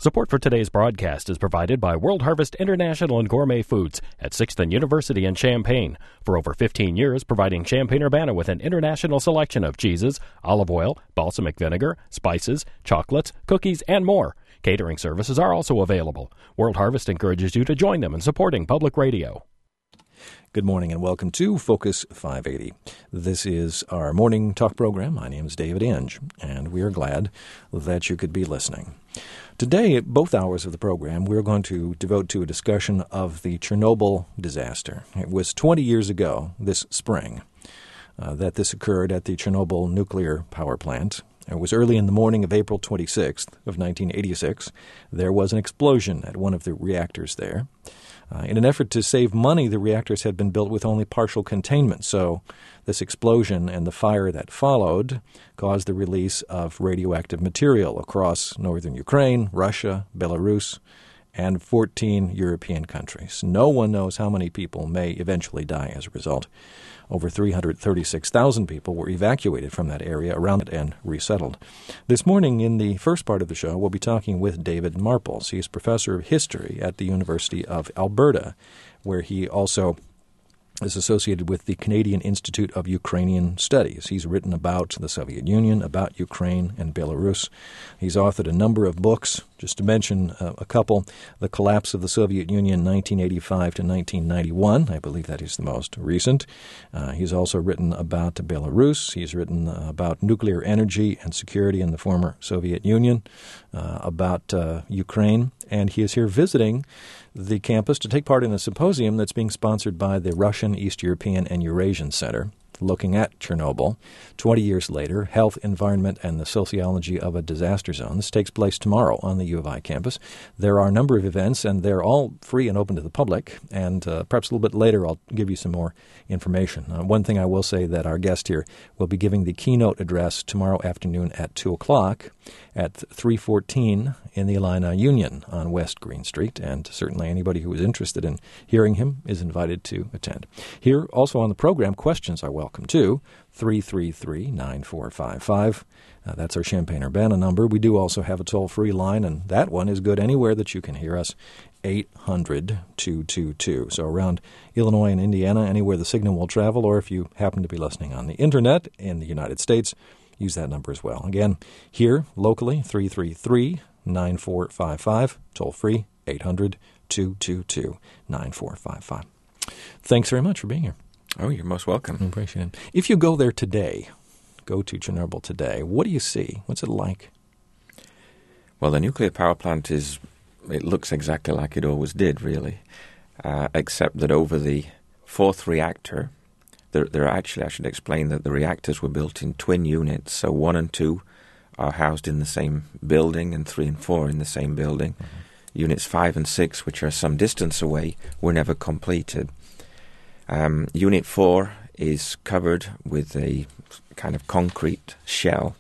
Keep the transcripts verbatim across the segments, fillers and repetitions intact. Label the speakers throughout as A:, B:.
A: Support for today's broadcast is provided by World Harvest International and Gourmet Foods at sixth and University in Champaign. For over fifteen years, providing Champaign-Urbana with an international selection of cheeses, olive oil, balsamic vinegar, spices, chocolates, cookies, and more. Catering services are also available. World Harvest encourages you to join them in supporting public radio.
B: Good morning and welcome to Focus five eighty. This is our morning talk program. My name is David Inge, and we are glad that you could be listening. Today, at both hours of the program, we're going to devote to a discussion of the Chernobyl disaster. It was twenty years ago this spring uh, that this occurred at the Chernobyl nuclear power plant. It was early in the morning of April twenty-sixth of nineteen eighty-six. There was an explosion at one of the reactors there. Uh, in an effort to save money, the reactors had been built with only partial containment, so this explosion and the fire that followed caused the release of radioactive material across northern Ukraine, Russia, Belarus, and fourteen European countries. No one knows how many people may eventually die as a result. Over three hundred thirty-six thousand people were evacuated from that area around it and resettled. This morning, in the first part of the show, we'll be talking with David Marples. He's professor of history at the University of Alberta, where he also is associated with the Canadian Institute of Ukrainian Studies. He's written about the Soviet Union, about Ukraine and Belarus. He's authored a number of books. Just to mention uh, a couple, The Collapse of the Soviet Union, nineteen eighty-five to nineteen ninety-one. I believe that is the most recent. Uh, he's also written about Belarus. He's written uh, about nuclear energy and security in the former Soviet Union, uh, about uh, Ukraine. And he is here visiting the campus to take part in a symposium that's being sponsored by the Russian, East European, and Eurasian Center, looking at Chernobyl. Twenty years later, health, environment, and the sociology of a disaster zone. This takes place tomorrow on the U of I campus. There are a number of events, and they're all free and open to the public. And uh, perhaps a little bit later, I'll give you some more information. Uh, one thing I will say that our guest here will be giving the keynote address tomorrow afternoon at two o'clock at three fourteen in the Illini Union on West Green Street, and certainly anybody who is interested in hearing him is invited to attend. Here, also on the program, questions are welcome too. three three three, nine four five five. Uh, that's our Champaign-Urbana number. We do also have a toll-free line, and that one is good anywhere that you can hear us, eight hundred, two two two. So around Illinois and Indiana, anywhere the signal will travel, or if you happen to be listening on the Internet in the United States, use that number as well. Again, here, locally, three three three, nine four five five, toll-free, eight hundred, two two two, nine four five five. Thanks very much for being here.
C: Oh, you're most welcome.
B: I appreciate it. If you go there today, go to Chernobyl today, what do you see? What's it like?
C: Well, the nuclear power plant is, it looks exactly like it always did, really, uh, except that over the fourth reactor, there, there are actually, I should explain that the reactors were built in twin units, so one and two are housed in the same building, and three and four in the same building. Mm-hmm. Units five and six, which are some distance away, were never completed. Um, Unit four is covered with a kind of concrete shell.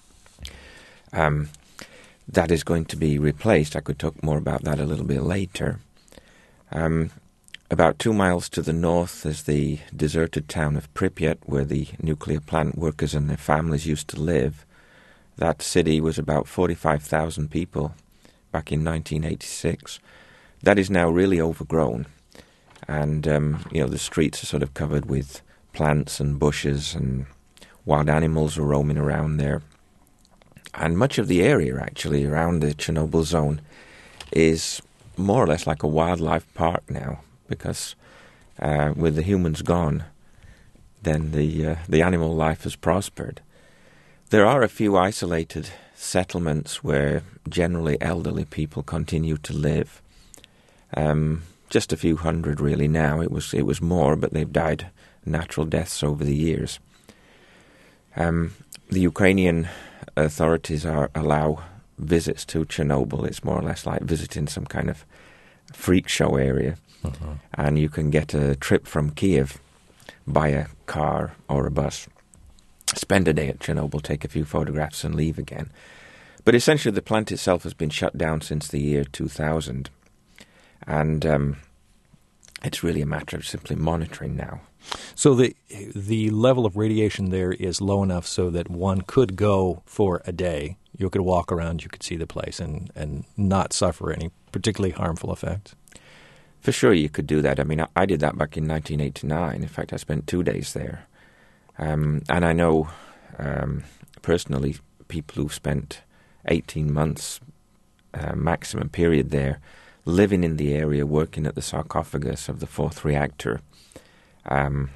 C: Um, that is going to be replaced. I could talk more about that a little bit later. Um, about two miles to the north is the deserted town of Pripyat, where the nuclear plant workers and their families used to live. That city was about forty-five thousand people back in nineteen eighty-six. That is now really overgrown. And, um, you know, the streets are sort of covered with plants and bushes, and wild animals are roaming around there. And much of the area, actually, around the Chernobyl zone is more or less like a wildlife park now, because uh, with the humans gone, then the uh, the animal life has prospered. There are a few isolated settlements where generally elderly people continue to live. Um, just a few hundred really now. It was it was more, but they've died natural deaths over the years. Um, the Ukrainian authorities are allow visits to Chernobyl. It's more or less like visiting some kind of freak show area. Uh-huh. And you can get a trip from Kiev by a car or a bus, spend a day at Chernobyl, take a few photographs and leave again. But essentially the plant itself has been shut down since the year two thousand. And um, it's really a matter of simply monitoring now.
B: So the the level of radiation there is low enough so that one could go for a day. You could walk around, you could see the place, and, and not suffer any particularly harmful effects.
C: For sure you could do that. I mean, I, I did that back in nineteen eighty-nine. In fact, I spent two days there. Um, and I know um, personally people who've spent eighteen months uh, maximum period there, living in the area, working at the sarcophagus of the fourth reactor, um,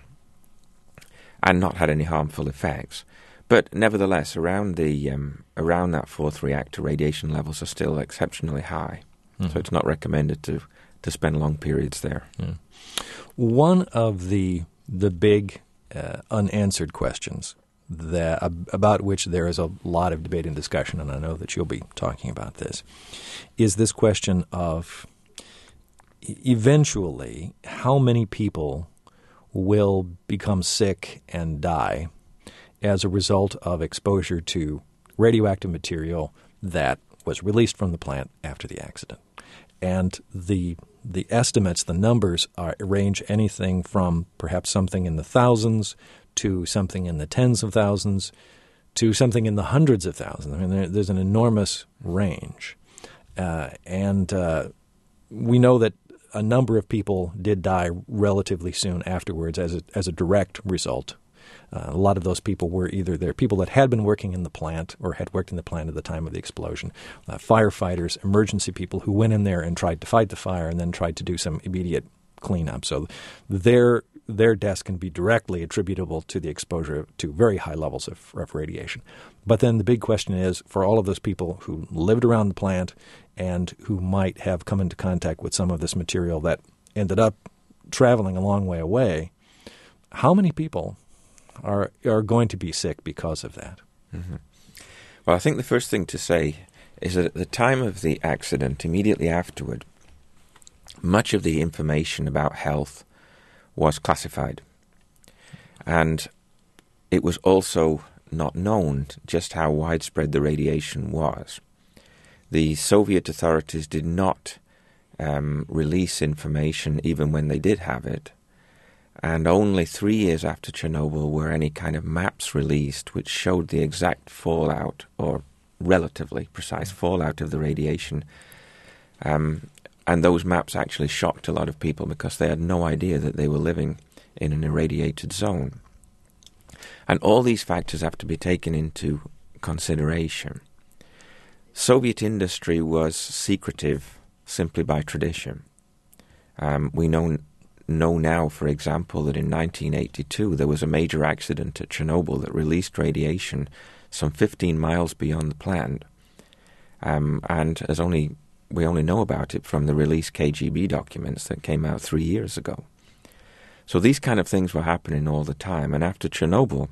C: and not had any harmful effects. But nevertheless, around the um, around that fourth reactor, radiation levels are still exceptionally high. Mm-hmm. So it's not recommended to, to spend long periods there.
B: Mm. One of the the big uh, unanswered questions that uh, about which there is a lot of debate and discussion, and I know that you'll be talking about this, is this question of eventually how many people will become sick and die as a result of exposure to radioactive material that was released from the plant after the accident. And the the estimates, the numbers, are, range anything from perhaps something in the thousands to something in the tens of thousands to something in the hundreds of thousands. I mean, there, there's an enormous range. Uh, and uh, we know that a number of people did die relatively soon afterwards as a, as a direct result. Uh, a lot of those people were either there people that had been working in the plant or had worked in the plant at the time of the explosion, uh, firefighters, emergency people who went in there and tried to fight the fire and then tried to do some immediate cleanup. So their their deaths can be directly attributable to the exposure to very high levels of, of radiation. But then the big question is, for all of those people who lived around the plant and who might have come into contact with some of this material that ended up traveling a long way away, how many people are are going to be sick because of that?
C: Mm-hmm. Well, I think the first thing to say is that at the time of the accident, immediately afterward, much of the information about health was classified. And it was also not known just how widespread the radiation was. The Soviet authorities did not um, release information even when they did have it. And only three years after Chernobyl were any kind of maps released which showed the exact fallout, or relatively precise fallout of the radiation. Um, and those maps actually shocked a lot of people because they had no idea that they were living in an irradiated zone. And all these factors have to be taken into consideration. Soviet industry was secretive simply by tradition. Um, we know know now, for example, that in nineteen eighty-two there was a major accident at Chernobyl that released radiation some fifteen miles beyond the plant, um, and as only we only know about it from the released K G B documents that came out three years ago. So these kind of things were happening all the time, and after Chernobyl,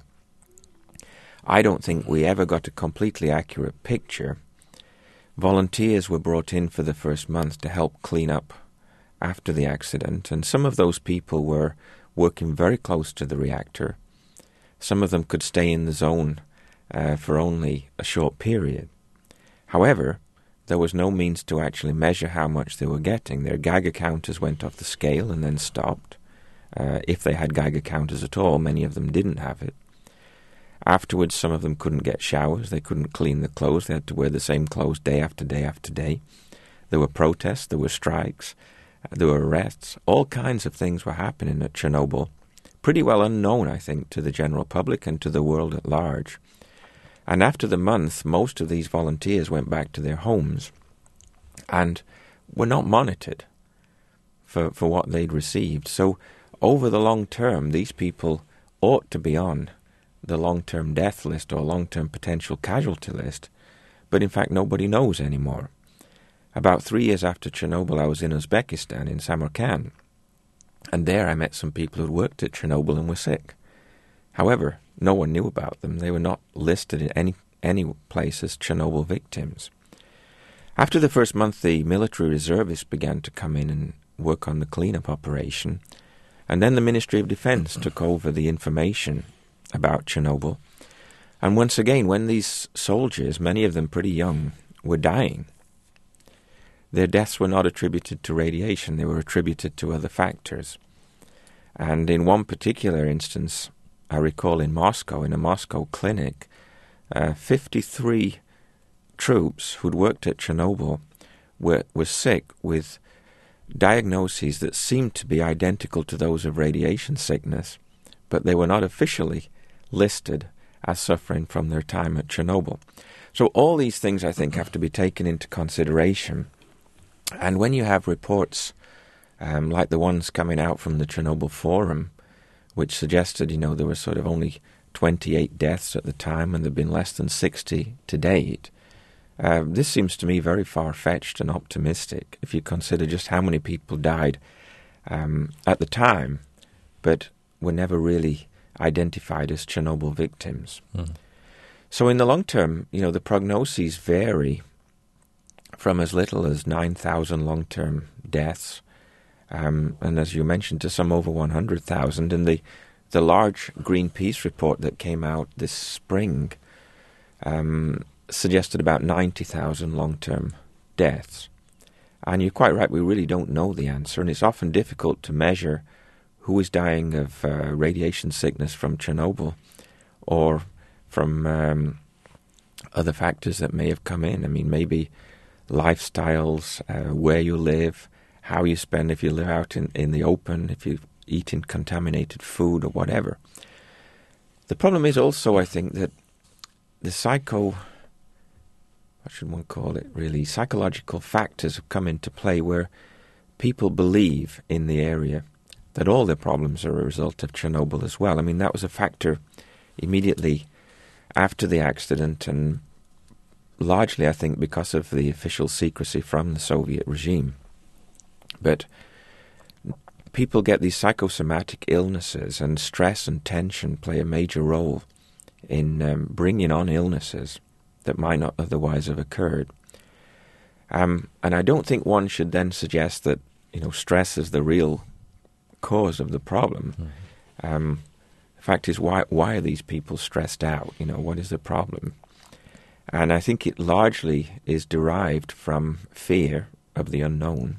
C: I don't think we ever got a completely accurate picture. Volunteers were brought in for the first month to help clean up after the accident, and some of those people were working very close to the reactor. Some of them could stay in the zone uh, for only a short period. However, there was no means to actually measure how much they were getting. Their Geiger counters went off the scale and then stopped. Uh, if they had Geiger counters at all, many of them didn't have it. Afterwards, some of them couldn't get showers. They couldn't clean the clothes. They had to wear the same clothes day after day after day. There were protests. There were strikes. There were arrests. All kinds of things were happening at Chernobyl, pretty well unknown, I think, to the general public and to the world at large. And after the month, most of these volunteers went back to their homes and were not monitored for, for what they'd received. So over the long term, these people ought to be on the long-term death list or long-term potential casualty list, but in fact nobody knows anymore. About three years after Chernobyl, I was in Uzbekistan, in Samarkand, and there I met some people who'd worked at Chernobyl and were sick. However, no one knew about them. They were not listed in any, any place as Chernobyl victims. After the first month, the military reservists began to come in and work on the cleanup operation, and then the Ministry of Defense took over the information about Chernobyl. And once again, when these soldiers, many of them pretty young, were dying, their deaths were not attributed to radiation, they were attributed to other factors. And in one particular instance, I recall in Moscow, in a Moscow clinic, uh, fifty-three troops who'd worked at Chernobyl were, were sick with diagnoses that seemed to be identical to those of radiation sickness, but they were not officially listed as suffering from their time at Chernobyl. So all these things, I think, have to be taken into consideration. And when you have reports um, like the ones coming out from the Chernobyl Forum, which suggested, you know, there were sort of only twenty-eight deaths at the time and there have been less than sixty to date, uh, this seems to me very far-fetched and optimistic if you consider just how many people died um, at the time, but were never really identified as Chernobyl victims. Mm. So in the long term, you know, the prognoses vary from as little as nine thousand long-term deaths, um, and as you mentioned, to some over one hundred thousand. And the, the large Greenpeace report that came out this spring um, suggested about ninety thousand long-term deaths. And you're quite right, we really don't know the answer, and it's often difficult to measure who is dying of uh, radiation sickness from Chernobyl or from um, other factors that may have come in. I mean, maybe lifestyles, uh, where you live, how you spend, if you live out in, in the open, if you eat in contaminated food or whatever. The problem is also, I think, that the psycho, what should one call it really, psychological factors have come into play where people believe in the area that all their problems are a result of Chernobyl as well. I mean, that was a factor immediately after the accident, and largely, I think, because of the official secrecy from the Soviet regime. But people get these psychosomatic illnesses, and stress and tension play a major role in um, bringing on illnesses that might not otherwise have occurred. Um, and I don't think one should then suggest that, you know, stress is the real cause of the problem. Mm-hmm. Um, the fact is, why why are these people stressed out? You know, what is the problem? And I think it largely is derived from fear of the unknown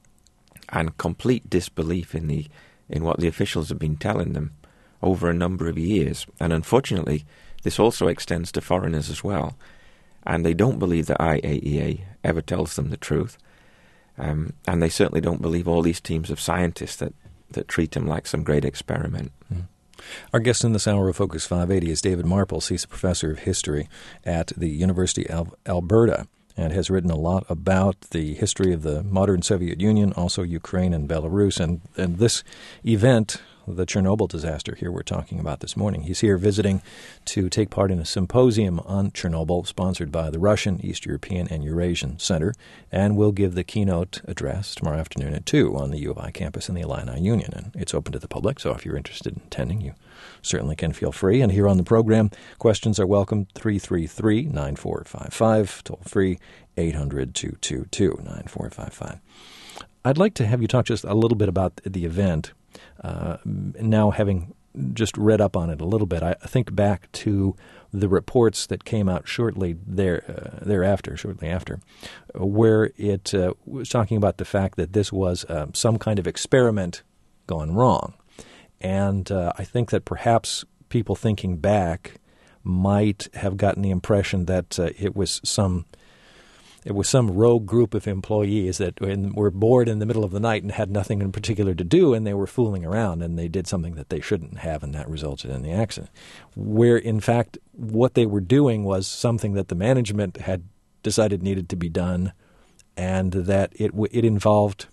C: and complete disbelief in the in what the officials have been telling them over a number of years. And unfortunately, this also extends to foreigners as well. And they don't believe that I A E A ever tells them the truth. Um, and they certainly don't believe all these teams of scientists that, that treat them like some great experiment.
B: Mm. Our guest in this hour of Focus five eighty is David Marples. He's a professor of history at the University of Alberta and has written a lot about the history of the modern Soviet Union, also Ukraine and Belarus. And, and this event, the Chernobyl disaster here we're talking about this morning, he's here visiting to take part in a symposium on Chernobyl sponsored by the Russian, East European, and Eurasian Center, and will give the keynote address tomorrow afternoon at two on the U of I campus in the Illini Union. And it's open to the public, so if you're interested in attending, you certainly can feel free. And here on the program, questions are welcome, three three three, nine four five five, toll free, eight hundred, two two two, nine four five five. I'd like to have you talk just a little bit about the event. Uh, now, having just read up on it a little bit, I think back to the reports that came out shortly there, uh, thereafter, shortly after, where it uh, was talking about the fact that this was uh, some kind of experiment gone wrong. And uh, I think that perhaps people thinking back might have gotten the impression that uh, it was some it was some rogue group of employees that were bored in the middle of the night and had nothing in particular to do, and they were fooling around, and they did something that they shouldn't have, and that resulted in the accident. Where, in fact, what they were doing was something that the management had decided needed to be done, and that it it involved,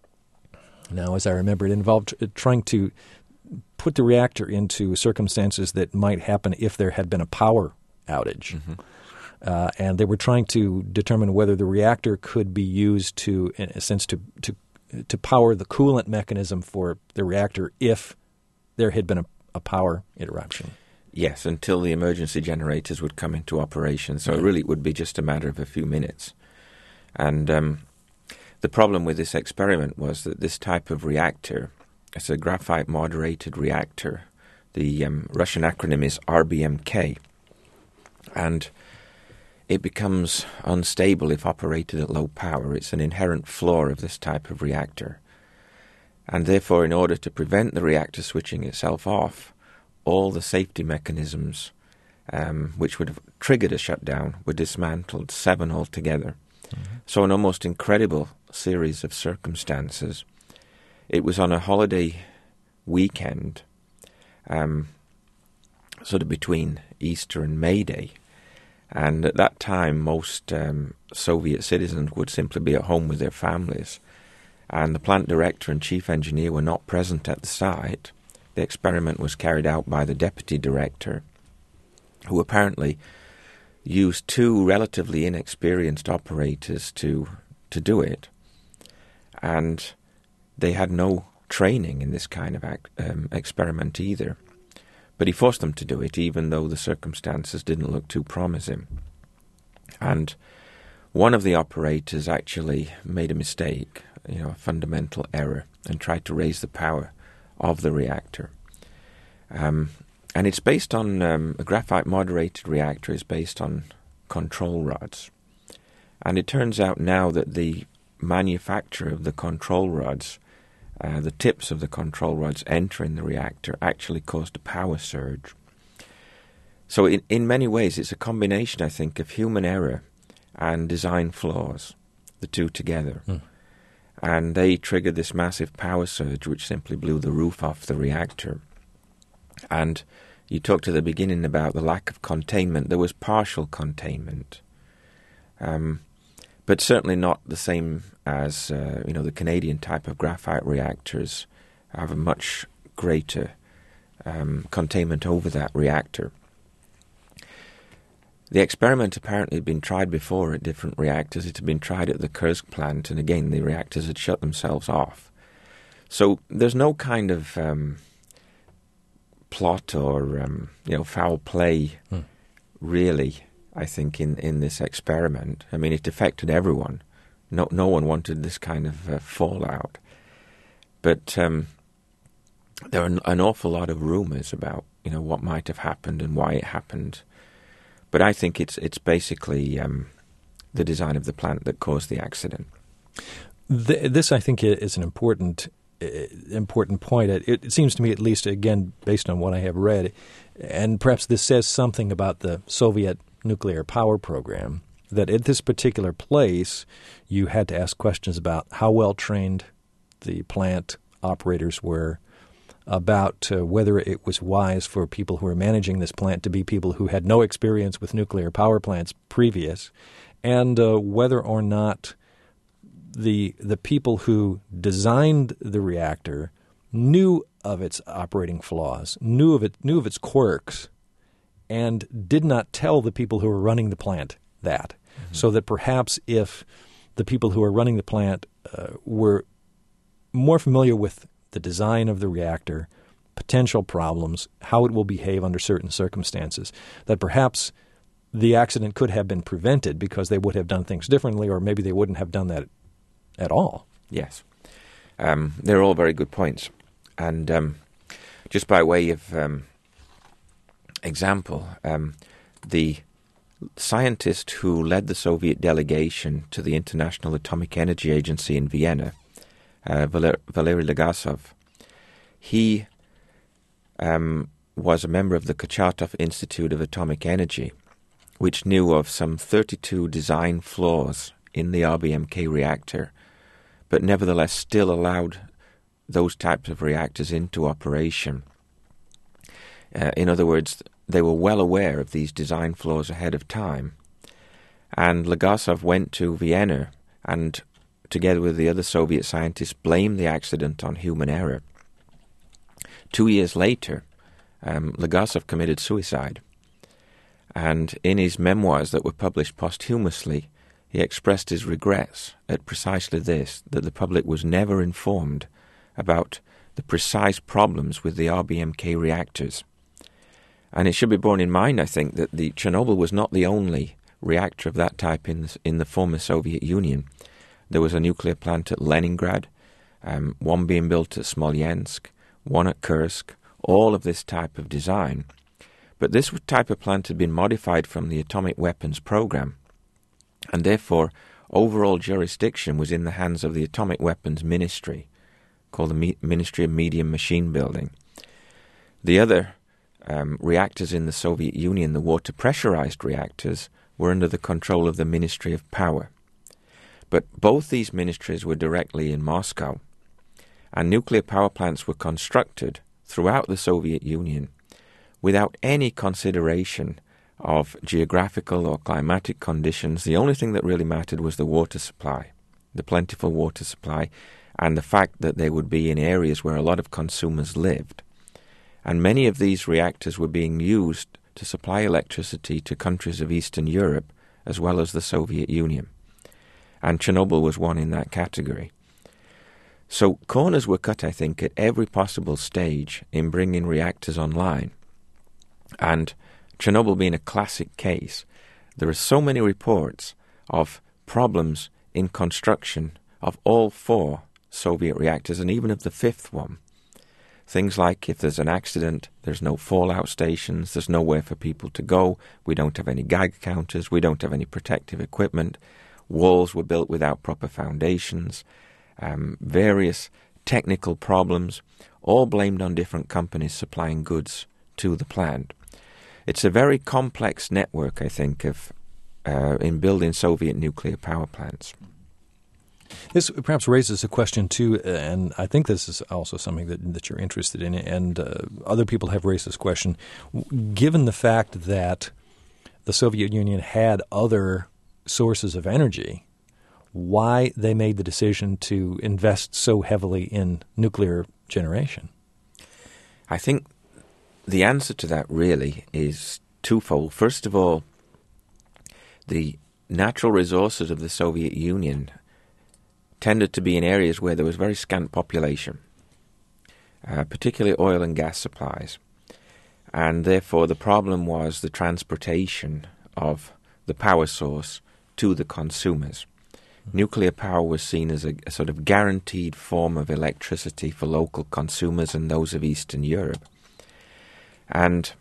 B: now as I remember, it involved trying to put the reactor into circumstances that might happen if there had been a power outage. Mm-hmm. Uh, and they were trying to determine whether the reactor could be used to, in a sense, to to to power the coolant mechanism for the reactor if there had been a, a power interruption.
C: Yes, until the emergency generators would come into operation. So mm-hmm. it really would be just a matter of a few minutes. And um, the problem with this experiment was that this type of reactor, it's a graphite moderated reactor. The um, Russian acronym is R B M K. And it becomes unstable if operated at low power. It's an inherent flaw of this type of reactor. And therefore, in order to prevent the reactor switching itself off, all the safety mechanisms um, which would have triggered a shutdown were dismantled, seven altogether. Mm-hmm. So an almost incredible series of circumstances. It was on a holiday weekend, um, sort of between Easter and May Day. And at that time, most um, Soviet citizens would simply be at home with their families. And the plant director and chief engineer were not present at the site. The experiment was carried out by the deputy director, who apparently used two relatively inexperienced operators to to do it. And they had no training in this kind of ac- um, experiment either. But he forced them to do it, even though the circumstances didn't look too promising. And one of the operators actually made a mistake, you know, a fundamental error, and tried to raise the power of the reactor. Um, and it's based on, um, a graphite-moderated reactor is based on control rods. And it turns out now that the manufacture of the control rods, uh, the tips of the control rods entering the reactor, actually caused a power surge. So in, in many ways, it's a combination, I think, of human error and design flaws, the two together. Mm. And they triggered this massive power surge, which simply blew the roof off the reactor. And you talked at the beginning about the lack of containment. There was partial containment, um, but certainly not the same as uh, you know the Canadian type of graphite reactors have a much greater um, containment over that reactor. The experiment apparently had been tried before at different reactors. It had been tried at the Kursk plant, and again the reactors had shut themselves off. So there's no kind of um, plot or um, you know foul play, hmm. really. I think in, in this experiment, I mean, it affected everyone. No no one wanted this kind of uh, fallout. But um, there are an, an awful lot of rumors about you know what might have happened and why it happened. But I think it's it's basically um, the design of the plant that caused the accident.
B: The, this, I think, is an important uh, important point. It, it seems to me, at least, again, based on what I have read, and perhaps this says something about the Soviet nuclear power program, that at this particular place, you had to ask questions about how well trained the plant operators were, about uh, whether it was wise for people who were managing this plant to be people who had no experience with nuclear power plants previous, and uh, whether or not the the people who designed the reactor knew of its operating flaws, knew of it, knew of its quirks, and did not tell the people who were running the plant that. Mm-hmm. So that perhaps if the people who were running the plant uh, were more familiar with the design of the reactor, potential problems, how it will behave under certain circumstances, that perhaps the accident could have been prevented because they would have done things differently, or maybe they wouldn't have done that at all.
C: Yes. Um, they're all very good points. And um, just by way of um, example, um, the scientist who led the Soviet delegation to the International Atomic Energy Agency in Vienna, Uh, Valer- Valery Legasov, he um, was a member of the Kurchatov Institute of Atomic Energy, which knew of some thirty-two design flaws in the R B M K reactor, but nevertheless still allowed those types of reactors into operation. Uh, in other words, they were well aware of these design flaws ahead of time. And Legasov went to Vienna and, together with the other Soviet scientists, blamed the accident on human error. Two years later, um, Legasov committed suicide. And in his memoirs that were published posthumously, he expressed his regrets at precisely this, that the public was never informed about the precise problems with the R B M K reactors. And it should be borne in mind, I think, that the Chernobyl was not the only reactor of that type in the, in the former Soviet Union. There was a nuclear plant at Leningrad, um, one being built at Smolensk, one at Kursk, all of this type of design. But this type of plant had been modified from the atomic weapons program, and therefore overall jurisdiction was in the hands of the Atomic Weapons Ministry, called the Me- Ministry of Medium Machine Building. The other um, reactors in the Soviet Union, the water-pressurized reactors, were under the control of the Ministry of Power. But both these ministries were directly in Moscow, and nuclear power plants were constructed throughout the Soviet Union without any consideration of geographical or climatic conditions. The only thing that really mattered was the water supply, the plentiful water supply, and the fact that they would be in areas where a lot of consumers lived. And many of these reactors were being used to supply electricity to countries of Eastern Europe as well as the Soviet Union. And Chernobyl was one in that category. So corners were cut, I think, at every possible stage in bringing reactors online. And Chernobyl being a classic case, there are so many reports of problems in construction of all four Soviet reactors and even of the fifth one. Things like if there's an accident, there's no fallout stations, there's nowhere for people to go, we don't have any Geiger counters, we don't have any protective equipment, walls were built without proper foundations, um, various technical problems, all blamed on different companies supplying goods to the plant. It's a very complex network, I think, of uh, in building Soviet nuclear power plants.
B: This perhaps raises a question, too, and I think this is also something that, that you're interested in, and uh, other people have raised this question. Given the fact that the Soviet Union had other sources of energy, why they made the decision to invest so heavily in nuclear generation?
C: I think the answer to that really is twofold. First of all, the natural resources of the Soviet Union tended to be in areas where there was very scant population, uh, particularly oil and gas supplies. And therefore the problem was the transportation of the power source to the consumers. Mm-hmm. Nuclear power was seen as a, a sort of guaranteed form of electricity for local consumers and those of Eastern Europe. And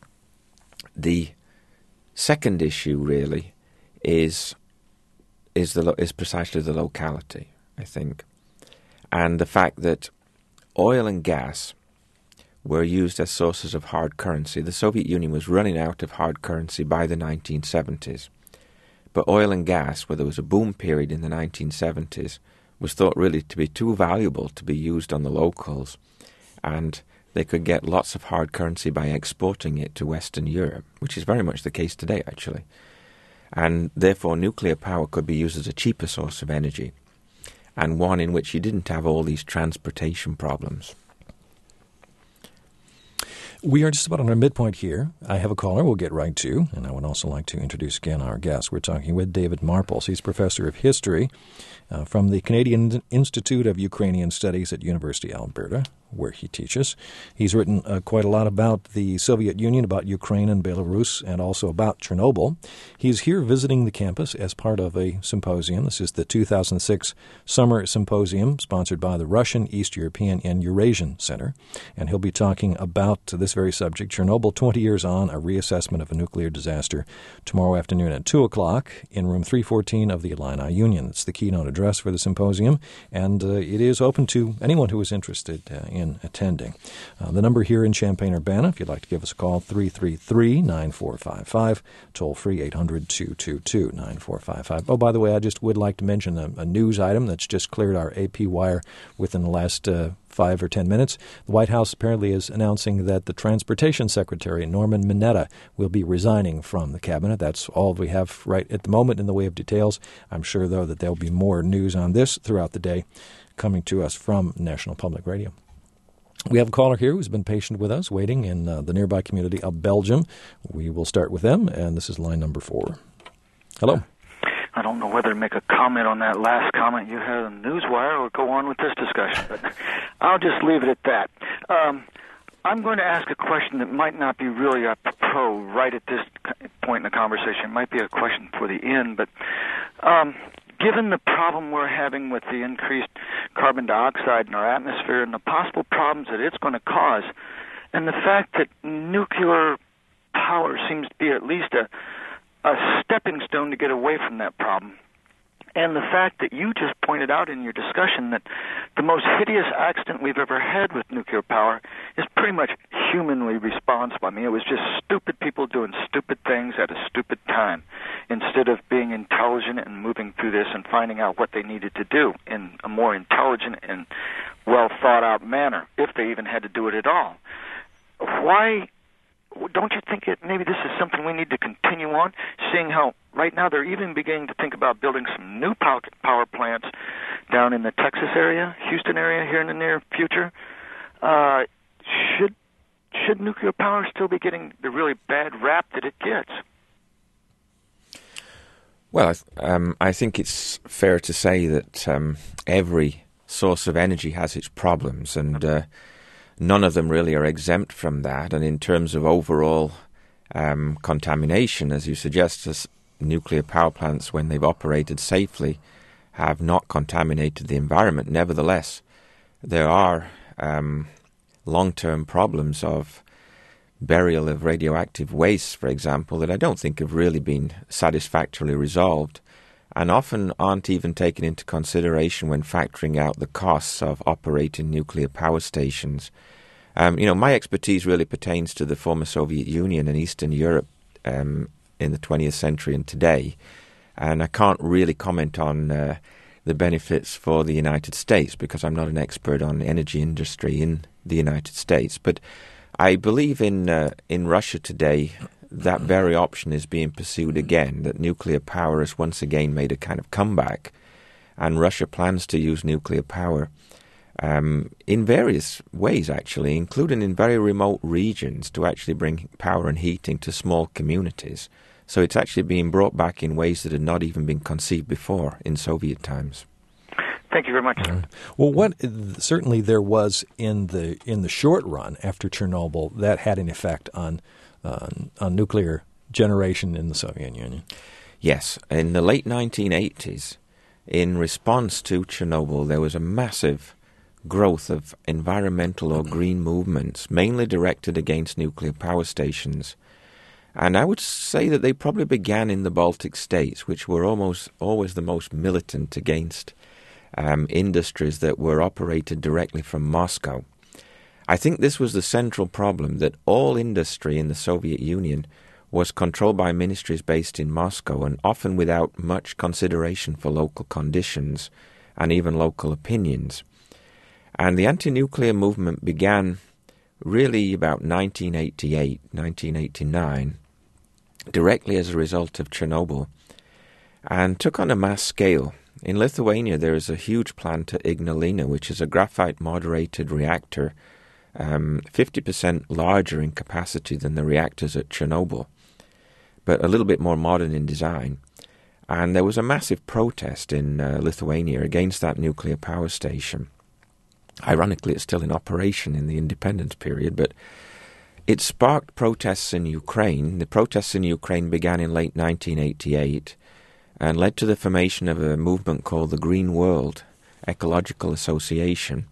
C: the second issue really is is the is precisely the locality, I think, and the fact that oil and gas were used as sources of hard currency. The Soviet Union was running out of hard currency by the nineteen seventies, but oil and gas, where there was a boom period in the nineteen seventies, was thought really to be too valuable to be used on the locals, and they could get lots of hard currency by exporting it to Western Europe, which is very much the case today, actually. And therefore nuclear power could be used as a cheaper source of energy, and one in which you didn't have all these transportation problems.
B: We are just about on our midpoint here. I have a caller we'll get right to, and I would also like to introduce again our guest. We're talking with David Marples. He's professor of history uh, from the Canadian Institute of Ukrainian Studies at University of Alberta, where he teaches. He's written uh, quite a lot about the Soviet Union, about Ukraine and Belarus, and also about Chernobyl. He's here visiting the campus as part of a symposium. This is the two thousand six Summer Symposium, sponsored by the Russian, East European, and Eurasian Center. And he'll be talking about this very subject, Chernobyl, twenty years on, a reassessment of a nuclear disaster, tomorrow afternoon at two o'clock in room three fourteen of the Illini Union. It's the keynote address for the symposium, and uh, it is open to anyone who is interested uh, in attending. Uh, the number here in Champaign-Urbana, if you'd like to give us a call, three three three, nine four five five, toll free eight hundred, two two two, nine four five five. Oh, by the way, I just would like to mention a, a news item that's just cleared our A P wire within the last uh, five or ten minutes. The White House apparently is announcing that the Transportation Secretary, Norman Mineta, will be resigning from the cabinet. That's all we have right at the moment in the way of details. I'm sure, though, that there will be more news on this throughout the day coming to us from National Public Radio. We have a caller here who's been patient with us, waiting in uh, the nearby community of Belgium. We will start with them, and this is line number four. Hello.
D: I don't know whether to make a comment on that last comment you had on Newswire or go on with this discussion, but I'll just leave it at that. Um, I'm going to ask a question that might not be really apropos right at this point in the conversation. It might be a question for the end, but um, given the problem we're having with the increased carbon dioxide in our atmosphere and the possible problems that it's going to cause, and the fact that nuclear power seems to be at least a, a stepping stone to get away from that problem. And the fact that you just pointed out in your discussion that the most hideous accident we've ever had with nuclear power is pretty much humanly responsible. I mean, it was just stupid people doing stupid things at a stupid time instead of being intelligent and moving through this and finding out what they needed to do in a more intelligent and well-thought-out manner, if they even had to do it at all. Why don't you think it, maybe this is something we need to continue on, seeing how right now they're even beginning to think about building some new pow- power plants down in the Texas area, Houston area here in the near future? Uh, should should nuclear power still be getting the really bad rap that it gets?
C: Well, um, I think it's fair to say that um, every source of energy has its problems, and uh, none of them really are exempt from that. And in terms of overall um, contamination, as you suggest, as nuclear power plants, when they've operated safely, have not contaminated the environment. Nevertheless, there are um, long-term problems of burial of radioactive waste, for example, that I don't think have really been satisfactorily resolved, and often aren't even taken into consideration when factoring out the costs of operating nuclear power stations. Um, you know, my expertise really pertains to the former Soviet Union and Eastern Europe um, in the twentieth century and today, and I can't really comment on uh, the benefits for the United States because I'm not an expert on energy industry in the United States. But I believe in uh, in Russia today that very option is being pursued again, that nuclear power has once again made a kind of comeback, and Russia plans to use nuclear power um, in various ways, actually, including in very remote regions to actually bring power and heating to small communities. So it's actually being brought back in ways that had not even been conceived before in Soviet times.
D: Thank you very much, sir.
B: Well, what certainly there was in the in the short run after Chernobyl that had an effect on uh, on nuclear generation in the Soviet Union.
C: Yes, in the late nineteen eighties, in response to Chernobyl, there was a massive growth of environmental or green movements, mainly directed against nuclear power stations. And I would say that they probably began in the Baltic states, which were almost always the most militant against um, industries that were operated directly from Moscow. I think this was the central problem, that all industry in the Soviet Union was controlled by ministries based in Moscow, and often without much consideration for local conditions and even local opinions. And the anti-nuclear movement began really about nineteen eighty-eight, nineteen eighty-nine, directly as a result of Chernobyl, and took on a mass scale. In Lithuania, there is a huge plant at Ignalina, which is a graphite-moderated reactor, um, fifty percent larger in capacity than the reactors at Chernobyl, but a little bit more modern in design. And there was a massive protest in uh, Lithuania against that nuclear power station. Ironically, it's still in operation in the independence period, but it sparked protests in Ukraine. The protests in Ukraine began in late nineteen eighty-eight and led to the formation of a movement called the Green World Ecological Association,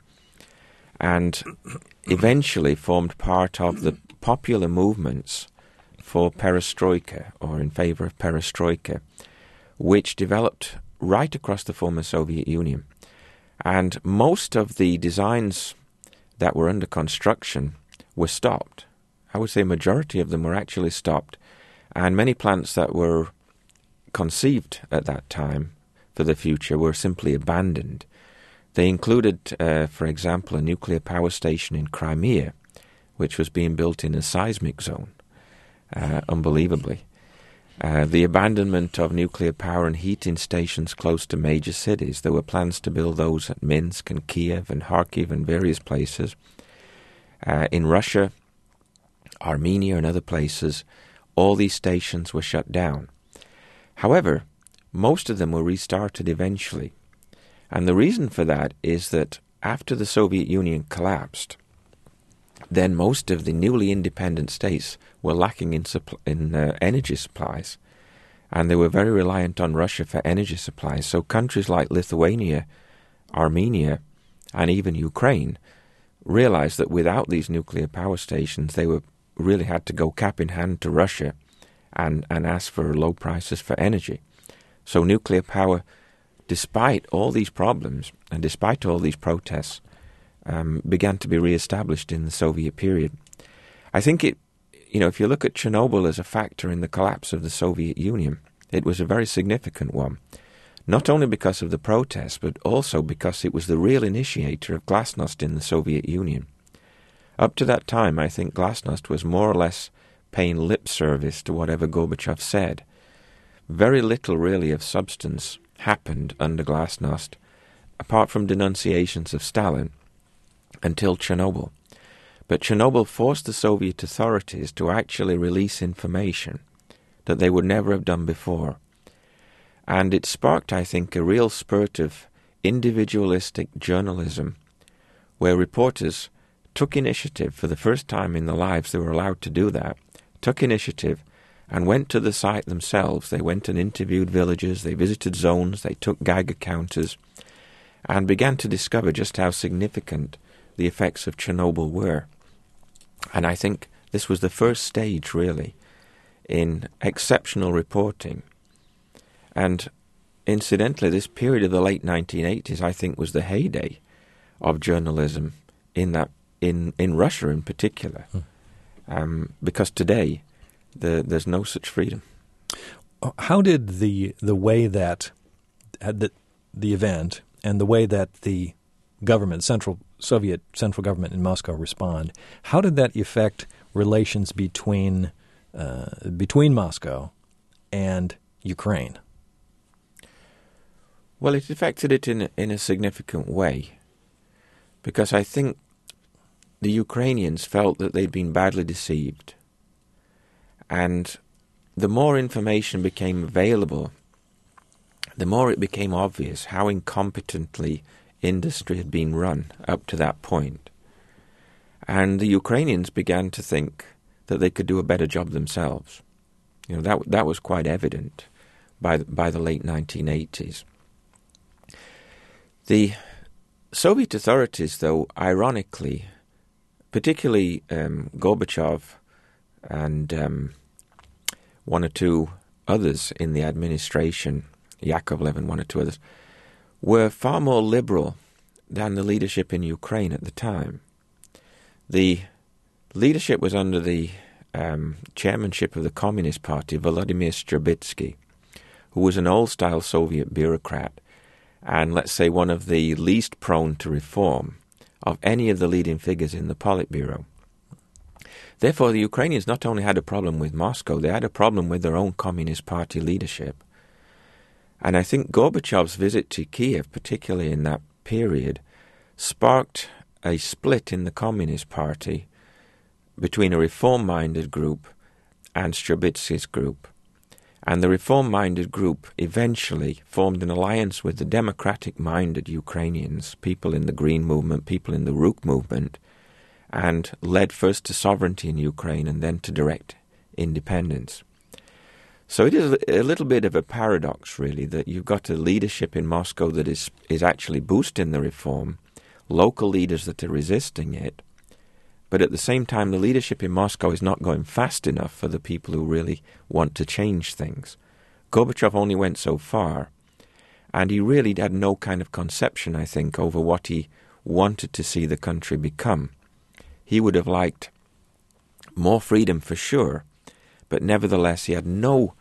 C: and eventually formed part of the popular movements for perestroika, or in favor of perestroika, which developed right across the former Soviet Union. And most of the designs that were under construction were stopped. I would say a majority of them were actually stopped. And many plants that were conceived at that time for the future were simply abandoned. They included, uh, for example, a nuclear power station in Crimea, which was being built in a seismic zone, uh, unbelievably. Uh, the abandonment of nuclear power and heating stations close to major cities. There were plans to build those at Minsk and Kiev and Kharkiv and various places. Uh, in Russia, Armenia and other places, all these stations were shut down. However, most of them were restarted eventually. And the reason for that is that after the Soviet Union collapsed, then most of the newly independent states were lacking in, suppl- in uh, energy supplies, and they were very reliant on Russia for energy supplies. So countries like Lithuania, Armenia, and even Ukraine realized that without these nuclear power stations, they were really had to go cap in hand to Russia and, and ask for low prices for energy. So nuclear power, despite all these problems and despite all these protests, um, began to be re-established in the Soviet period. I think it, you know, if you look at Chernobyl as a factor in the collapse of the Soviet Union, it was a very significant one, not only because of the protests, but also because it was the real initiator of glasnost in the Soviet Union. Up to that time, I think glasnost was more or less paying lip service to whatever Gorbachev said. Very little really of substance happened under glasnost, apart from denunciations of Stalin, until Chernobyl. But Chernobyl forced the Soviet authorities to actually release information that they would never have done before. And it sparked, I think, a real spurt of individualistic journalism, where reporters took initiative for the first time in their lives. They were allowed to do that, took initiative and went to the site themselves. They went and interviewed villagers, they visited zones, they took Geiger counters, and began to discover just how significant the effects of Chernobyl were. And I think this was the first stage, really, in exceptional reporting. And incidentally, this period of the late nineteen eighties, I think, was the heyday of journalism in that in, in Russia in particular. Hmm. Um, because today, the, there's no such freedom.
B: How did the the way that the, the event and the way that the government, central Soviet central government in Moscow respond, how did that affect relations between uh, between Moscow and Ukraine?
C: Well, it affected it in a, in a significant way, because I think the Ukrainians felt that they'd been badly deceived. And the more information became available, the more it became obvious how incompetently industry had been run up to that point. And the Ukrainians began to think that they could do a better job themselves. You know, that that was quite evident by the, by the late nineteen eighties. The Soviet authorities, though, ironically, particularly um, Gorbachev and um, one or two others in the administration, Yakovlev and one or two others, were far more liberal than the leadership in Ukraine at the time. The leadership was under the um, chairmanship of the Communist Party, Volodymyr Strubytsky, who was an old-style Soviet bureaucrat and, let's say, one of the least prone to reform of any of the leading figures in the Politburo. Therefore, the Ukrainians not only had a problem with Moscow, they had a problem with their own Communist Party leadership. And I think Gorbachev's visit to Kiev, particularly in that period, sparked a split in the Communist Party between a reform-minded group and Strubytsky's group. And the reform-minded group eventually formed an alliance with the democratic-minded Ukrainians, people in the Green Movement, people in the Rukh movement, and led first to sovereignty in Ukraine and then to direct independence. So it is a little bit of a paradox, really, that you've got a leadership in Moscow that is is actually boosting the reform, local leaders that are resisting it, but at the same time the leadership in Moscow is not going fast enough for the people who really want to change things. Gorbachev only went so far, and he really had no kind of conception, I think, over what he wanted to see the country become. He would have liked more freedom for sure, but nevertheless he had no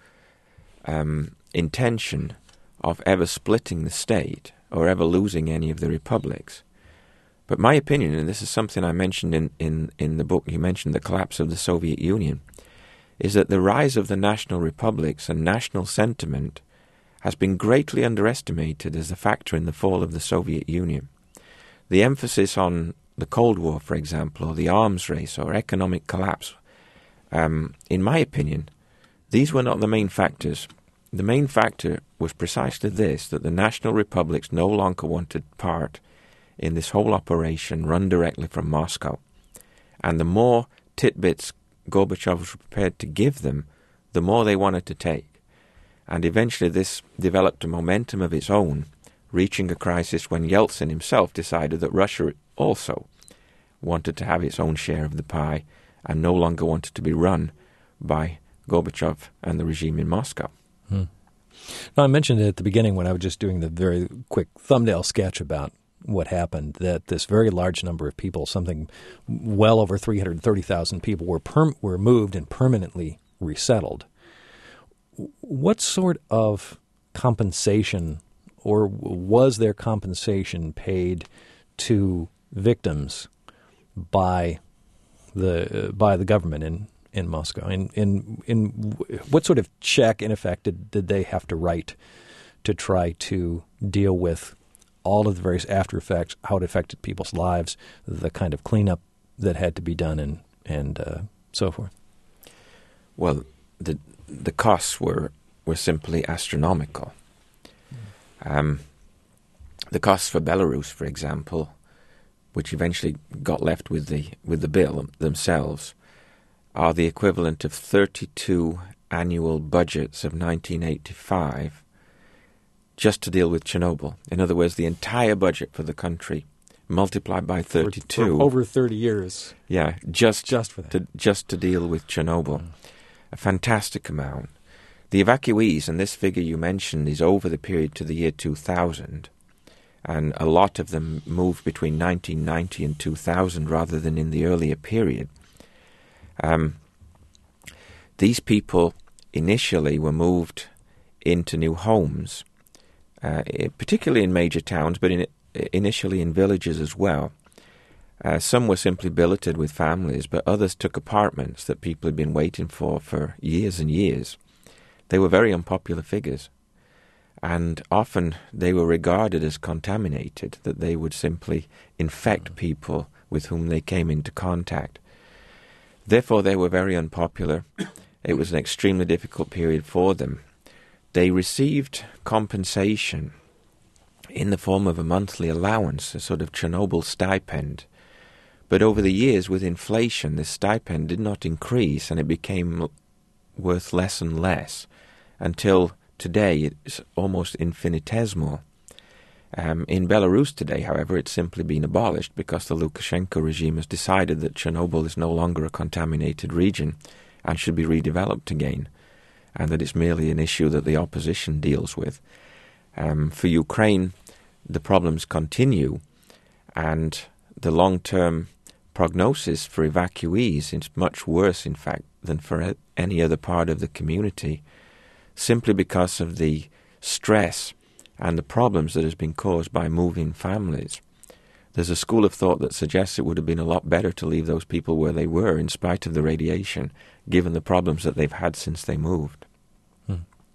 C: um, intention of ever splitting the state or ever losing any of the republics. But my opinion, and this is something I mentioned in, in, in the book, you mentioned the collapse of the Soviet Union, is that the rise of the national republics and national sentiment has been greatly underestimated as a factor in the fall of the Soviet Union. The emphasis on the Cold War, for example, or the arms race or economic collapse, um, in my opinion, these were not the main factors. The main factor was precisely this, that the national republics no longer wanted part in this whole operation run directly from Moscow. And the more tidbits Gorbachev was prepared to give them, the more they wanted to take. And eventually this developed a momentum of its own, reaching a crisis when Yeltsin himself decided that Russia also wanted to have its own share of the pie, and no longer wanted to be run by Gorbachev and the regime in Moscow.
B: Hmm. Now, I mentioned it at the beginning when I was just doing the very quick thumbnail sketch about what happened, that this very large number of people, something well over three hundred thirty thousand people, were perm- were moved and permanently resettled. What sort of compensation, or was there compensation paid to victims by the uh, by the government in, in Moscow? In in in what sort of check, in effect, did, did they have to write to try to deal with all of the various after effects, how it affected people's lives, the kind of cleanup that had to be done, and and uh, so forth?
C: Well, the the costs were were simply astronomical. Um, the costs for Belarus, for example, which eventually got left with the with the bill themselves, are the equivalent of thirty-two annual budgets of nineteen eighty-five just to deal with Chernobyl. In other words, the entire budget for the country multiplied by thirty-two.
B: For, for over thirty years.
C: Yeah, just,
B: just for that.
C: To, just to deal with Chernobyl. Mm. A fantastic amount. The evacuees, and this figure you mentioned, is over the period to the year two thousand. And a lot of them moved between nineteen ninety and two thousand rather than in the earlier period. Um, these people initially were moved into new homes, uh, particularly in major towns, but in, initially in villages as well. Uh, some were simply billeted with families, but others took apartments that people had been waiting for for years and years. They were very unpopular figures, and often they were regarded as contaminated, that they would simply infect people with whom they came into contact. Therefore, they were very unpopular. It was an extremely difficult period for them. They received compensation in the form of a monthly allowance, a sort of Chernobyl stipend. But over the years, with inflation, this stipend did not increase, and it became worth less and less, until today it's almost infinitesimal. Um, in Belarus today, however, it's simply been abolished because the Lukashenko regime has decided that Chernobyl is no longer a contaminated region and should be redeveloped again, and that it's merely an issue that the opposition deals with. Um, for Ukraine, the problems continue, and the long-term prognosis for evacuees is much worse, in fact, than for any other part of the community, simply because of the stress and the problems that has been caused by moving families. There's a school of thought that suggests it would have been a lot better to leave those people where they were in spite of the radiation, given the problems that they've had since they moved.
B: Hmm.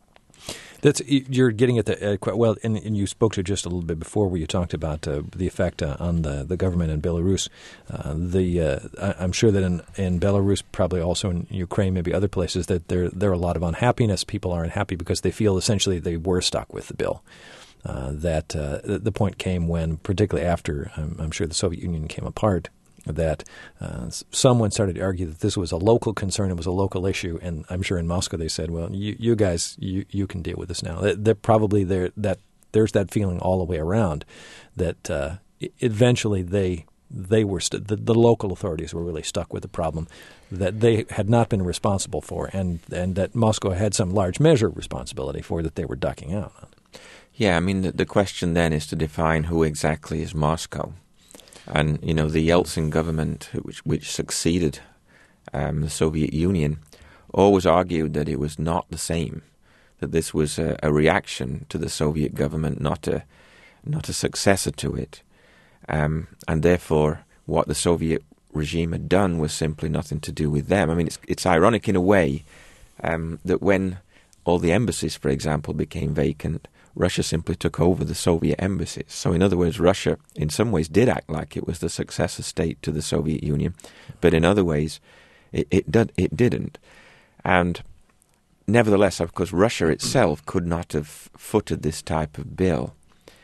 B: That's you're getting at the uh, well, and, and you spoke to just a little bit before, where you talked about uh, the effect uh, on the, the government in Belarus. Uh, the uh, I, I'm sure that in, in Belarus, probably also in Ukraine, maybe other places, that there there are a lot of unhappiness. People are unhappy because they feel essentially they were stuck with the bill. Uh, that uh, the point came when, particularly after I'm, I'm sure the Soviet Union came apart, that uh, someone started to argue that this was a local concern, it was a local issue, and I'm sure in Moscow they said, well, you, you guys, you, you can deal with this now. They're probably there, that there's that feeling all the way around that uh, eventually they they were st- the, the local authorities were really stuck with the problem that they had not been responsible for, and, and that Moscow had some large measure of responsibility for, that they were ducking out on.
C: Yeah, I mean, the, the question then is to define who exactly is Moscow. And, you know, the Yeltsin government, which, which succeeded um, the Soviet Union, always argued that it was not the same, that this was a, a reaction to the Soviet government, not a, not a successor to it. Um, and therefore, what the Soviet regime had done was simply nothing to do with them. I mean, it's, it's ironic in a way um, that when all the embassies, for example, became vacant, Russia simply took over the Soviet embassies. So in other words, Russia in some ways did act like it was the successor state to the Soviet Union, but in other ways it it, did, it didn't. And nevertheless, of course, Russia itself could not have footed this type of bill.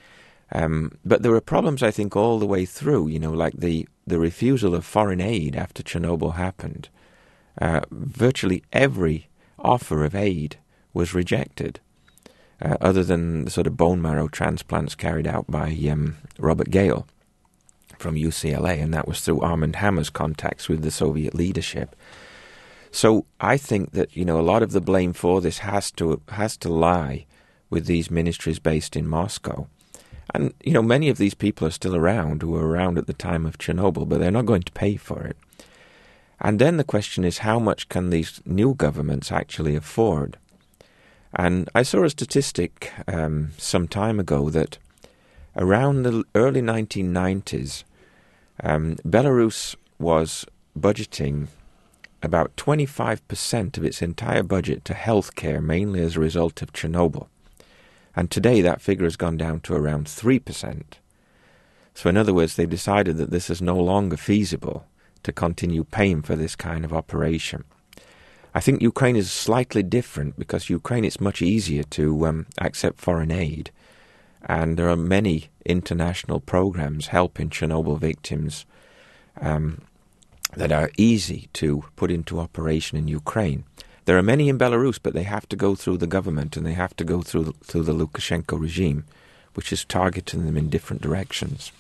C: Um, but there were problems, I think, all the way through, you know, like the, the refusal of foreign aid after Chernobyl happened. Uh, virtually every offer of aid was rejected. Uh, other than the sort of bone marrow transplants carried out by um, Robert Gale. from U C L A, and that was through Armand Hammer's contacts with the Soviet leadership. So I think that, you know, a lot of the blame for this has to has to lie with these ministries based in Moscow. And, you know, many of these people are still around who were around at the time of Chernobyl, but they're not going to pay for it. And then the question is, how much can these new governments actually afford? And I saw a statistic um, some time ago that around the early nineteen nineties, um, Belarus was budgeting about twenty-five percent of its entire budget to healthcare, mainly as a result of Chernobyl. And today that figure has gone down to around three percent. So in other words, they've decided that this is no longer feasible to continue paying for this kind of operation. I think Ukraine is slightly different because Ukraine, it's much easier to um, accept foreign aid. And there are many international programs helping Chernobyl victims um, that are easy to put into operation in Ukraine. There are many in Belarus, but they have to go through the government and they have to go through, through the Lukashenko regime, which is targeting them in different directions.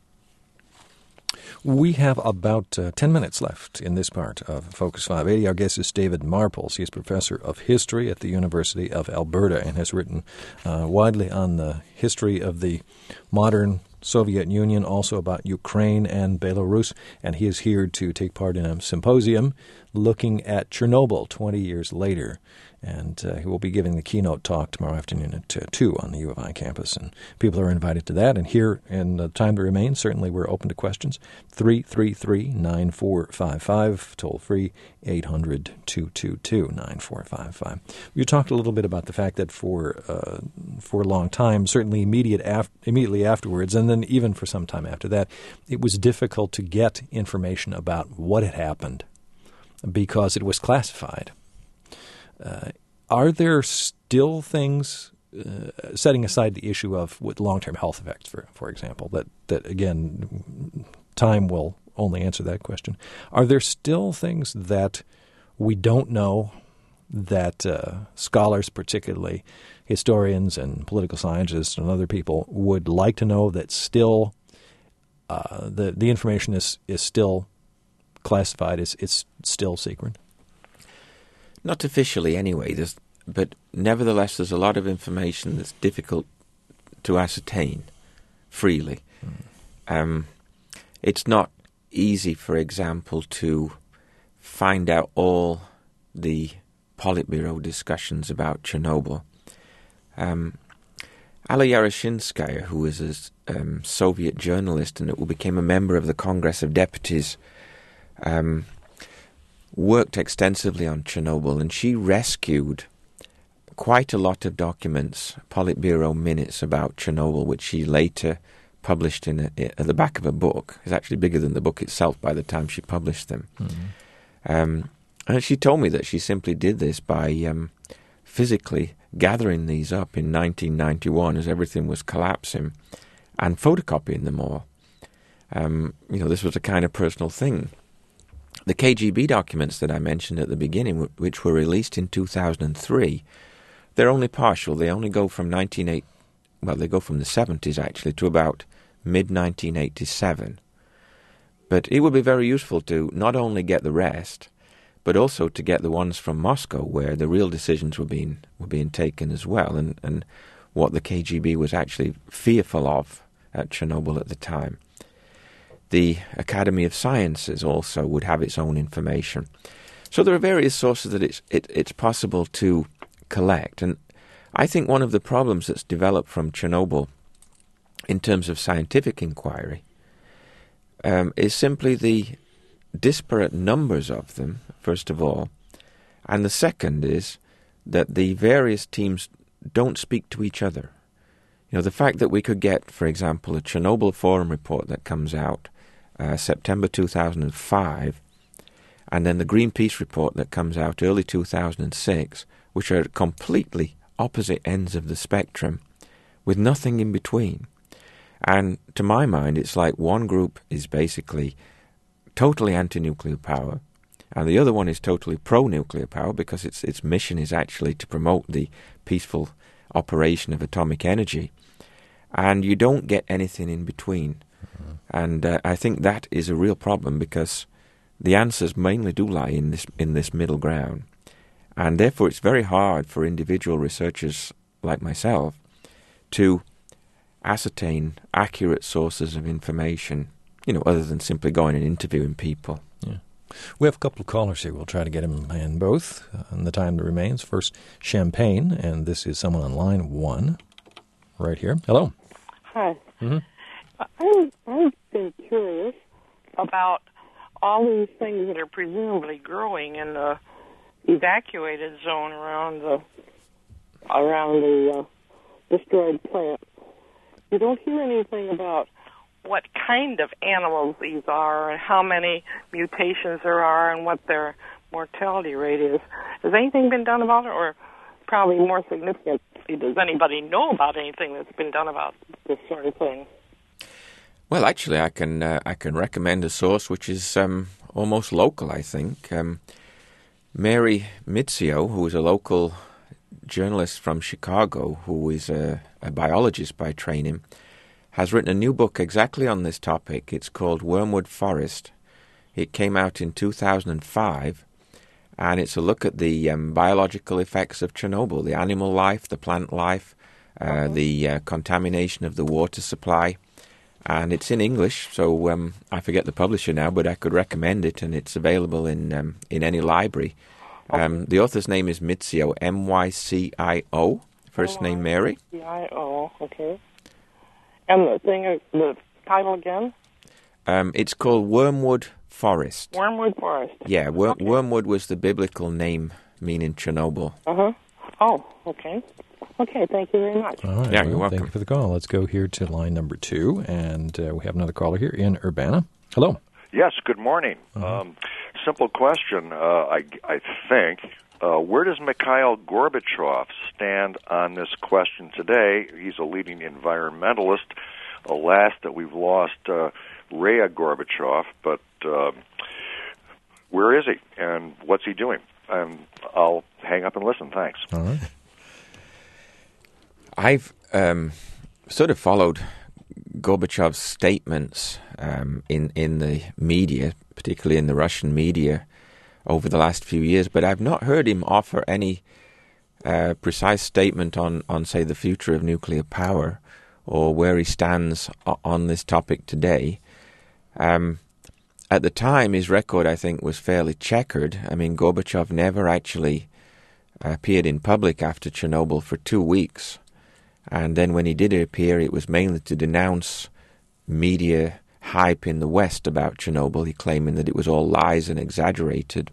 B: We have about uh, ten minutes left in this part of Focus five eighty. Our guest is David Marples. He is professor of history at the University of Alberta and has written uh, widely on the history of the modern Soviet Union, also about Ukraine and Belarus. And he is here to take part in a symposium looking at Chernobyl twenty years later. And uh, he will be giving the keynote talk tomorrow afternoon at uh, two on the U of I campus. And people are invited to that. And here, in the time that remains, certainly we're open to questions. three three three, nine four five five, toll free, eight hundred, two two two, nine four five five. You talked a little bit about the fact that for uh, for a long time, certainly immediate af- immediately afterwards, and then even for some time after that, it was difficult to get information about what had happened because it was classified. Uh, are there still things, uh, setting aside the issue of with long-term health effects, for for example, that, that, again, time will only answer that question. Are there still things that we don't know that uh, scholars, particularly historians and political scientists and other people, would like to know that still uh, the, the information is, is still classified, it's, it's still secret?
C: Not officially, anyway. There's, but nevertheless, there's a lot of information that's difficult to ascertain freely. Mm. Um, it's not easy, for example, to find out all the Politburo discussions about Chernobyl. Um, Alla Yaroshinskaya, who was a um, Soviet journalist and who became a member of the Congress of Deputies, um, worked extensively on Chernobyl, and she rescued quite a lot of documents, Politburo minutes about Chernobyl, which she later published in a, at the back of a book. It's actually bigger than the book itself by the time she published them. Mm-hmm. Um, and she told me that she simply did this by um, physically gathering these up in nineteen ninety-one as everything was collapsing and photocopying them all. Um, you know, this was a kind of personal thing. The K G B documents that I mentioned at the beginning, which were released in two thousand three, they're only partial. They only go from nineteen eighty, well, they go from the seventies actually to about mid nineteen eighty-seven. But it would be very useful to not only get the rest, but also to get the ones from Moscow, where the real decisions were being were being taken as well, and, and what the K G B was actually fearful of at Chernobyl at the time. The Academy of Sciences also would have its own information. So there are various sources that it's it, it's possible to collect. And I think one of the problems that's developed from Chernobyl in terms of scientific inquiry um, is simply the disparate numbers of them, first of all. And the second is that the various teams don't speak to each other. You know, the fact that we could get, for example, a Chernobyl Forum report that comes out Uh, September two thousand five, and then the Greenpeace report that comes out early two thousand six, which are completely opposite ends of the spectrum, with nothing in between. And to my mind, it's like one group is basically totally anti-nuclear power, and the other one is totally pro-nuclear power because its its mission is actually to promote the peaceful operation of atomic energy. And you don't get anything in between. Mm-hmm. And uh, I think that is a real problem because the answers mainly do lie in this in this middle ground. And therefore it's very hard for individual researchers like myself to ascertain accurate sources of information, you know, other than simply going and interviewing people.
B: Yeah. We have a couple of callers here. We'll try to get them in both uh, in the time that remains. First, Champaign, and this is someone on line one right here. Hello.
E: Hi.
B: Mm-hmm.
E: I, I've been curious about all these things that are presumably growing in the evacuated zone around the around the uh, destroyed plant. You don't hear anything about what kind of animals these are and how many mutations there are and what their mortality rate is. Has anything been done about it, or probably more significantly, does anybody know about anything that's been done about this sort of thing?
C: Well, actually, I can uh, I can recommend a source which is um, almost local, I think. Um, Mary Mizio, who is a local journalist from Chicago, who is a, a biologist by training, has written a new book exactly on this topic. It's called Wormwood Forest. It came out in two thousand five, and it's a look at the um, biological effects of Chernobyl, the animal life, the plant life, uh, okay. the uh, contamination of the water supply. And it's in English, so um, I forget the publisher now, but I could recommend it, and it's available in um, in any library. Um, the author's name is Mizio, M Y C I O, first name Mary.
E: M Y C I O, okay. And the thing, the title again?
C: Um, it's called Wormwood Forest.
E: Wormwood Forest.
C: Yeah, wor-
E: okay.
C: Wormwood was the biblical name meaning Chernobyl.
E: Uh-huh. Oh, okay. Okay, thank you very much.
B: All right.
C: Yeah,
B: well,
C: you're welcome.
B: Thank you for the call. Let's go here to line number two, and uh, we have another caller here in Urbana. Hello.
F: Yes, good morning. Uh-huh. Um, simple question, uh, I, I think. Uh, where does Mikhail Gorbachev stand on this question today? He's a leading environmentalist. Alas, that we've lost uh, Rhea Gorbachev, but uh, where is he, and what's he doing? And I'll hang up and listen. Thanks.
B: All right.
C: I've um, sort of followed Gorbachev's statements um, in, in the media, particularly in the Russian media, over the last few years, but I've not heard him offer any uh, precise statement on, on, say, the future of nuclear power or where he stands on this topic today. Um, at the time, his record, I think, was fairly checkered. I mean, Gorbachev never actually appeared in public after Chernobyl for two weeks. And then when he did appear, it was mainly to denounce media hype in the West about Chernobyl, he claiming that it was all lies and exaggerated.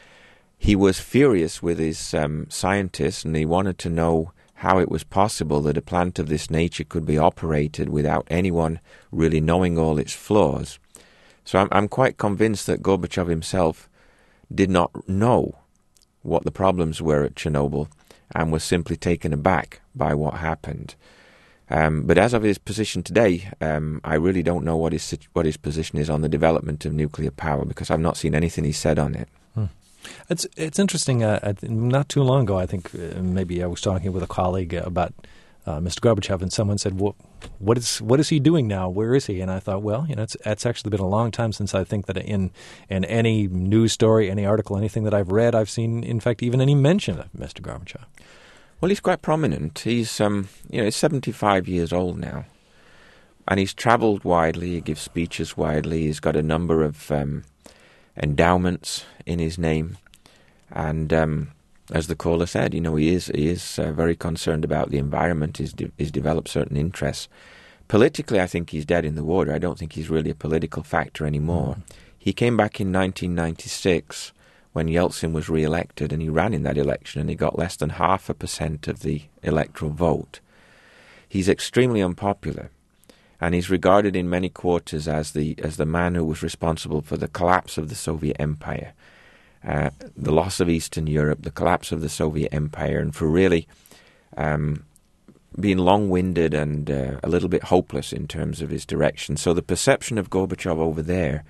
C: He was furious with his um, scientists, and he wanted to know how it was possible that a plant of this nature could be operated without anyone really knowing all its flaws. So I'm, I'm quite convinced that Gorbachev himself did not know what the problems were at Chernobyl and was simply taken aback by what happened. Um, but as of his position today, um, I really don't know what his what his position is on the development of nuclear power, because I've not seen anything he said on it.
B: Hmm. It's it's interesting. Uh, not too long ago, I think uh, maybe I was talking with a colleague about uh, Mister Gorbachev, and someone said, "Well, what is what is he doing now? Where is he?" And I thought, well, you know, it's it's actually been a long time since I think that in in any news story, any article, anything that I've read, I've seen, in fact, even any mention of Mister Gorbachev.
C: Well, he's quite prominent. He's, um, you know, he's seventy-five years old now, and he's travelled widely. He gives speeches widely. He's got a number of um, endowments in his name, and um, as the caller said, you know, he is he is uh, very concerned about the environment. He's de- he's developed certain interests. Politically, I think he's dead in the water. I don't think he's really a political factor anymore. Mm. He came back in nineteen ninety-six. When Yeltsin was re-elected, and he ran in that election, and he got less than half a percent of the electoral vote. He's extremely unpopular, and he's regarded in many quarters as the as the man who was responsible for the collapse of the Soviet Empire, uh, the loss of Eastern Europe, the collapse of the Soviet Empire, and for really um, being long-winded and uh, a little bit hopeless in terms of his direction. So the perception of Gorbachev over there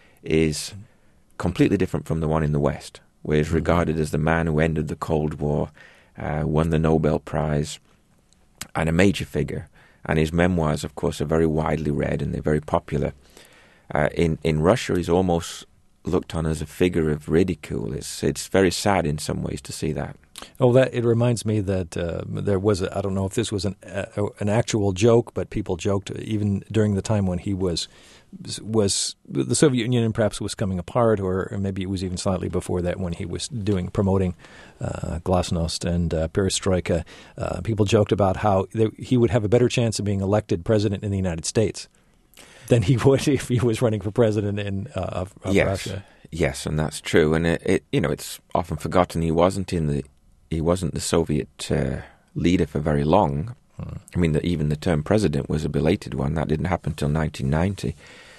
C: is completely different from the one in the West, where he's regarded as the man who ended the Cold War, uh, won the Nobel Prize, and a major figure. And his memoirs, of course, are very widely read and they're very popular. Uh, in, in Russia, he's almost looked on as a figure of ridicule. It's, it's very sad in some ways to see that.
B: Oh, that it reminds me that uh, there was a, I don't know if this was an uh, an actual joke, but people joked even during the time when he was was the Soviet Union perhaps was coming apart, or, or maybe it was even slightly before that when he was doing promoting uh, Glasnost and uh, Perestroika. Uh, people joked about how they, he would have a better chance of being elected president in the United States than he would if he was running for president in uh, of, of
C: yes.
B: Russia.
C: Yes, and that's true. And it, it, you know, it's often forgotten he wasn't in the he wasn't the Soviet uh, leader for very long. Hmm. I mean, the, even the term president was a belated one. That didn't happen until nineteen ninety.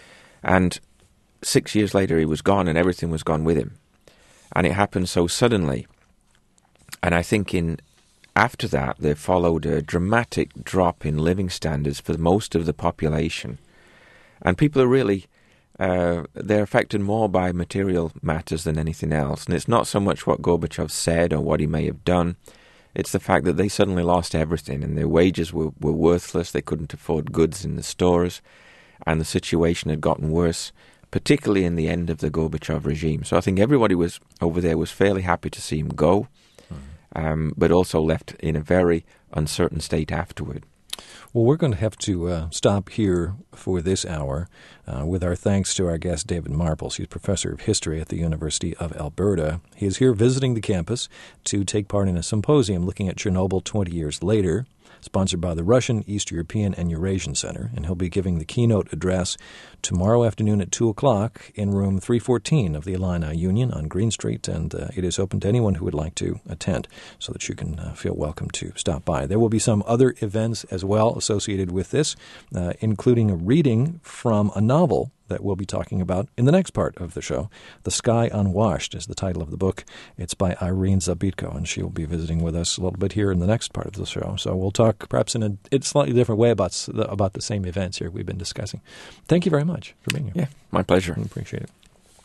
C: And six years later, he was gone, and everything was gone with him. And it happened so suddenly. And I think in after that, there followed a dramatic drop in living standards for most of the population. And people are really, uh, they're affected more by material matters than anything else. And it's not so much what Gorbachev said or what he may have done. It's the fact that they suddenly lost everything, and their wages were, were worthless. They couldn't afford goods in the stores, and the situation had gotten worse, particularly in the end of the Gorbachev regime. So I think everybody was over there was fairly happy to see him go, mm-hmm. um, but also left in a very uncertain state afterward.
B: Well, we're going to have to uh, stop here for this hour uh, with our thanks to our guest, David Marples. He's professor of history at the University of Alberta. He is here visiting the campus to take part in a symposium looking at Chernobyl twenty years later, sponsored by the Russian, East European, and Eurasian Center. And he'll be giving the keynote address tomorrow afternoon at two o'clock in room three fourteen of the Illini Union on Green Street. And uh, it is open to anyone who would like to attend, so that you can uh, feel welcome to stop by. There will be some other events as well associated with this, uh, including a reading from a novel that we'll be talking about in the next part of the show. The Sky Unwashed is the title of the book. It's by Irene Zabitko, and she'll be visiting with us a little bit here in the next part of the show. So we'll talk perhaps in a, a slightly different way about the, about the same events here we've been discussing. Thank you very much for being here.
C: Yeah, my pleasure.
B: I appreciate it.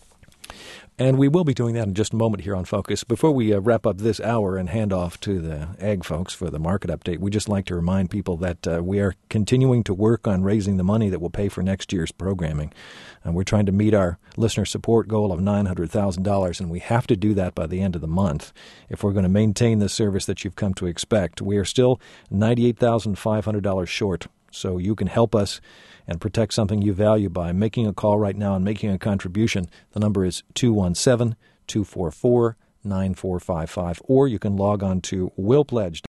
B: And we will be doing that in just a moment here on Focus. Before we uh, wrap up this hour and hand off to the ag folks for the market update, we'd just like to remind people that uh, we are continuing to work on raising the money that will pay for next year's programming. And we're trying to meet our listener support goal of nine hundred thousand dollars, and we have to do that by the end of the month if we're going to maintain the service that you've come to expect. We are still ninety-eight thousand five hundred dollars short, so you can help us and protect something you value by making a call right now and making a contribution. The number is two one seven, two four four, nine four five five, or you can log on to will pledge.